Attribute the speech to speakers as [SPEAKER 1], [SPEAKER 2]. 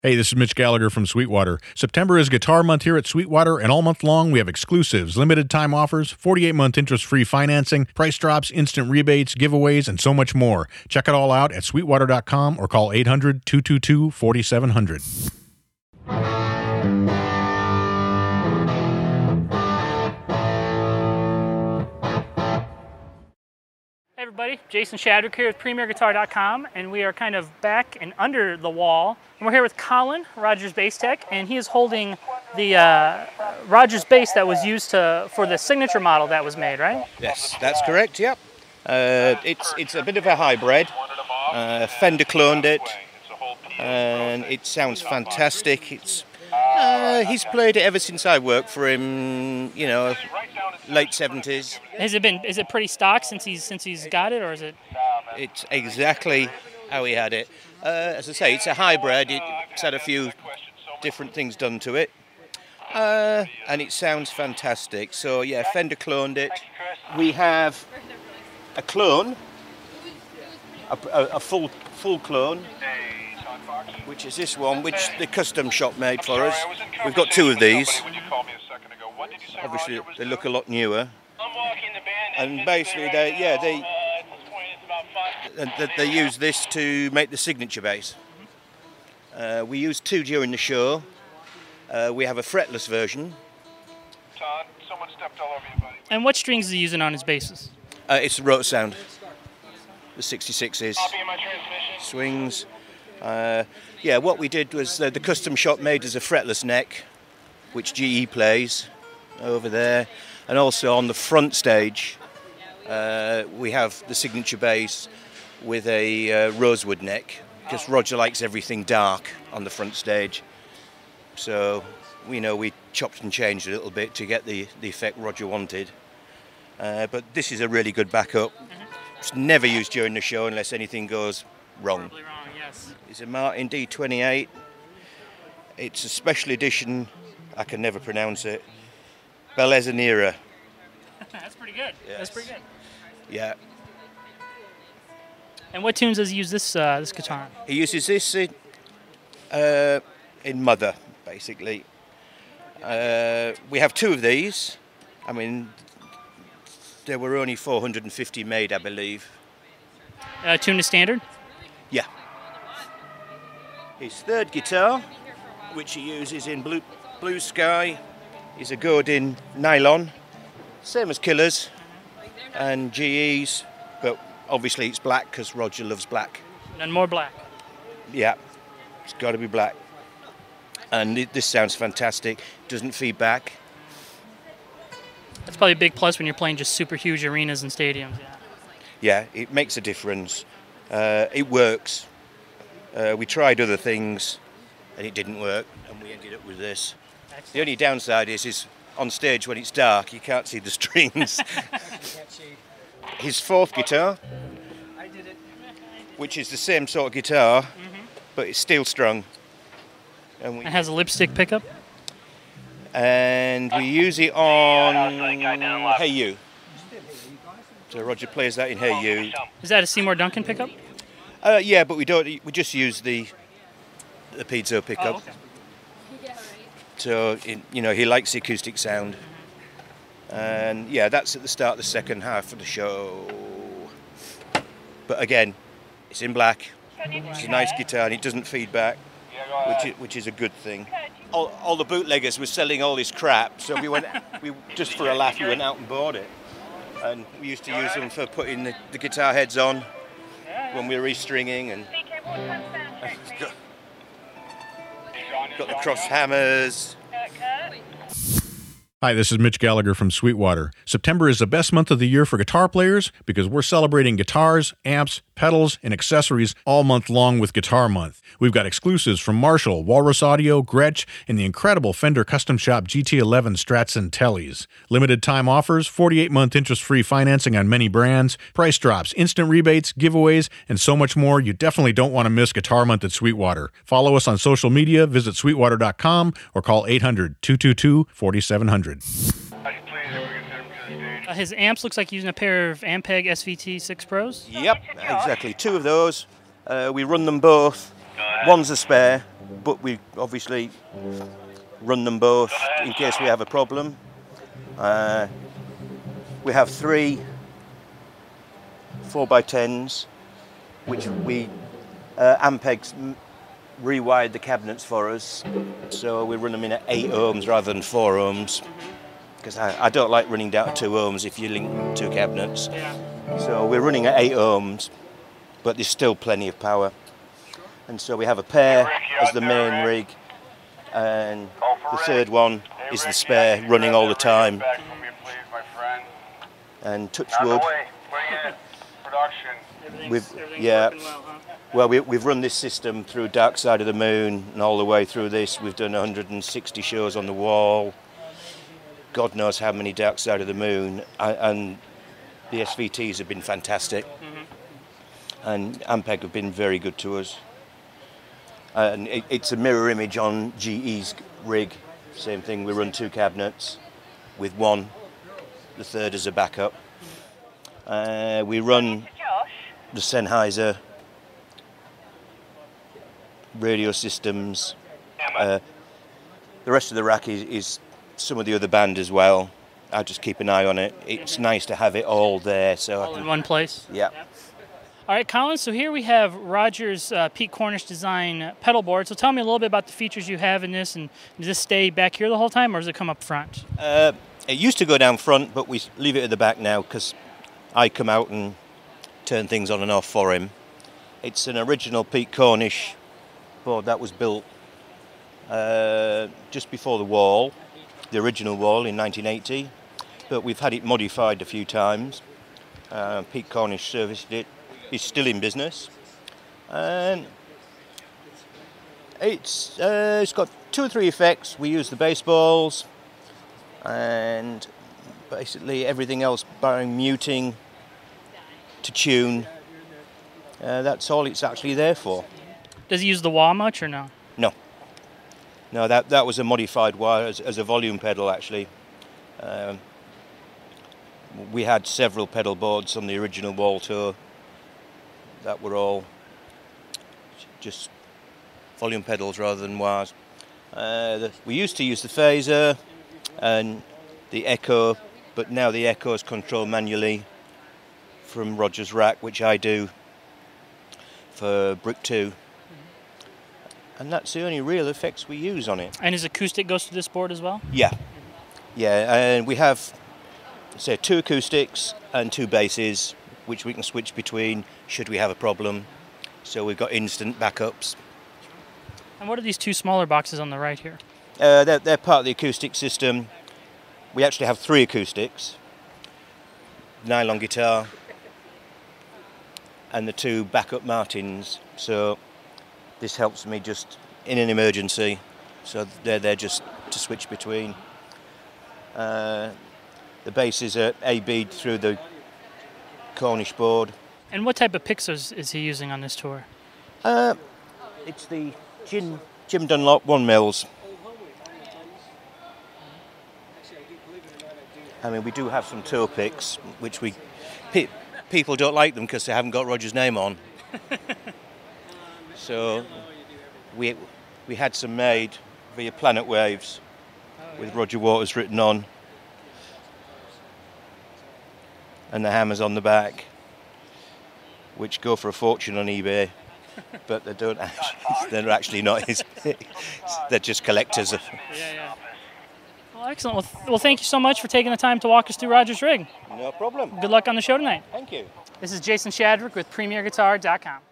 [SPEAKER 1] Hey, this is Mitch Gallagher from Sweetwater. September is Guitar Month here at Sweetwater, and all month long we have exclusives, limited time offers, 48-month interest-free financing, price drops, instant rebates, giveaways, and so much more. Check it all out at sweetwater.com or call 800-222-4700.
[SPEAKER 2] Hey everybody, Jason Shadwick here with PremierGuitar.com, and we are kind of back and under the wall. And we're here with Colin, Rogers Bass Tech, and he is holding the Rogers bass that was used for the signature model that was made, right?
[SPEAKER 3] Yes, that's correct, yep. It's a bit of a hybrid. Fender cloned it, and it sounds fantastic. He's played it ever since I worked for him, you know, late 70s.
[SPEAKER 2] Is it pretty stock since he's got it, or is it?
[SPEAKER 3] It's exactly how he had it. As I say, it's a hybrid. It's had a few different things done to it, and it sounds fantastic. So yeah, Fender cloned it. We have a clone, a full clone, which is this one, which the custom shop made for us. We've got two of these. Obviously, they look a lot newer. And basically, they use this to make the signature bass. We used two during the show. We have a fretless version.
[SPEAKER 2] And what strings is he using on his basses?
[SPEAKER 3] It's the Rotor Sound, the 66s. Swings. Yeah, what we did was the custom shop made us a fretless neck, which GE plays over there, and also on the front stage we have the signature bass with a rosewood neck, because Roger likes everything dark on the front stage. So we chopped and changed a little bit to get the effect Roger wanted. But this is a really good backup. It's never used during the show unless anything goes wrong.
[SPEAKER 2] Probably wrong, yes.
[SPEAKER 3] It's a Martin D28. It's a special edition. I can never pronounce it. Bellezza.
[SPEAKER 2] That's pretty good.
[SPEAKER 3] Yes.
[SPEAKER 2] That's pretty good.
[SPEAKER 3] Yeah.
[SPEAKER 2] And what tunes does he use this guitar on?
[SPEAKER 3] He uses this in Mother, basically. We have two of these. I mean, there were only 450 made, I believe.
[SPEAKER 2] Tune to standard?
[SPEAKER 3] Yeah. His third guitar, which he uses in Blue Sky, is a Godin nylon, same as Killers and GEs, but obviously it's black because Roger loves black.
[SPEAKER 2] And more black.
[SPEAKER 3] Yeah, it's got to be black. And this sounds fantastic. Doesn't feed back.
[SPEAKER 2] That's probably a big plus when you're playing just super huge arenas and stadiums.
[SPEAKER 3] Yeah, it makes a difference. It works. We tried other things and it didn't work, and we ended up with this. Excellent. The only downside is on stage when it's dark you can't see the strings. His fourth guitar, which is the same sort of guitar, but it's steel strung. And
[SPEAKER 2] it has a lipstick pickup?
[SPEAKER 3] And we use it on Hey You. So Roger plays that in Hey You.
[SPEAKER 2] Is that a Seymour Duncan pickup?
[SPEAKER 3] Yeah, but we don't. We just use the piezo pickup.
[SPEAKER 2] Oh, okay.
[SPEAKER 3] So he likes the acoustic sound. And yeah, that's at the start of the second half of the show. But again, it's in black. It's a nice guitar and it doesn't feed back, which is a good thing. All the bootleggers were selling all this crap, so we just for a laugh we went out and bought it. And we used to use them for putting the guitar heads on when we were restringing, and got the cross hammers.
[SPEAKER 1] Hi, this is Mitch Gallagher from Sweetwater. September is the best month of the year for guitar players because we're celebrating guitars, amps, pedals, and accessories all month long with Guitar Month. We've got exclusives from Marshall, Walrus Audio, Gretsch, and the incredible Fender Custom Shop GT11 Strats and Tellys. Limited time offers, 48-month interest-free financing on many brands, price drops, instant rebates, giveaways, and so much more. You definitely don't want to miss Guitar Month at Sweetwater. Follow us on social media, visit sweetwater.com, or call 800-222-4700.
[SPEAKER 2] His amps looks like he's using a pair of Ampeg SVT 6 Pros.
[SPEAKER 3] Yep, exactly. Two of those. We run them both. One's a spare. but we obviously run them both in case we have a problem. We have 3 4x10s, which we Ampeg's rewired the cabinets for us, so we run them in at 8 ohms rather than 4 ohms, because I don't like running down to 2 ohms if you link 2 cabinets.
[SPEAKER 2] Yeah.
[SPEAKER 3] So we're running at 8 ohms, but there's still plenty of power. And so we have a pair as the main rig, and the third one is the spare, running all the time. And touch wood,
[SPEAKER 2] Everything's working well, huh?
[SPEAKER 3] well, we've run this system through Dark Side of the Moon and all the way through this. We've done 160 shows on the wall. God knows how many Dark Side of the Moon, and the SVTs have been fantastic. And Ampeg have been very good to us. And it's a mirror image on GE's rig. Same thing, we run 2 cabinets with one, the third as a backup. We run the Sennheiser radio systems. The rest of the rack is some of the other band as well. I just keep an eye on it. It's nice to have it all there. So
[SPEAKER 2] All in one place?
[SPEAKER 3] Yeah.
[SPEAKER 2] All right, Colin, so here we have Rogers Pete Cornish design pedal board. So tell me a little bit about the features you have in this, and does this stay back here the whole time, or does it come up front?
[SPEAKER 3] It used to go down front, but we leave it at the back now because I come out and turn things on and off for him. It's an original Pete Cornish board that was built just before the wall, the original wall in 1980, but we've had it modified a few times. Pete Cornish serviced it. It's still in business. It's got 2 or 3 effects. We use the bass balls and basically everything else, barring muting to tune. That's all it's actually there for.
[SPEAKER 2] Does he use the wah much or no?
[SPEAKER 3] No, that was a modified wah as a volume pedal actually. We had several pedal boards on the original wall tour that were all just volume pedals rather than wahs. We used to use the phaser and the echo, but now the echo is controlled manually from Rogers rack, which I do for Brick 2. And that's the only real effects we use on it.
[SPEAKER 2] And his acoustic goes to this board as well?
[SPEAKER 3] Yeah, and we have, say, 2 acoustics and 2 basses, which we can switch between should we have a problem. So we've got instant backups.
[SPEAKER 2] And what are these 2 smaller boxes on the right here?
[SPEAKER 3] They're part of the acoustic system. We actually have 3 acoustics, nylon guitar, and the 2 backup Martins. So this helps me just in an emergency. So they're there just to switch between. The basses are A-bead through the Cornish board.
[SPEAKER 2] And what type of picks is he using on this tour?
[SPEAKER 3] It's the Jim Dunlop 1mm. I mean, we do have some toe picks, which people don't like them because they haven't got Roger's name on. So we had some made via Planet Waves with Roger Waters written on, and the hammers on the back, which go for a fortune on eBay, but they don't actually, they're actually not his. They're just collectors.
[SPEAKER 2] Yeah. Well, excellent. Well, thank you so much for taking the time to walk us through Rogers' rig.
[SPEAKER 3] No problem.
[SPEAKER 2] Good luck on the show tonight.
[SPEAKER 3] Thank you.
[SPEAKER 2] This is Jason Shadrick with PremierGuitar.com.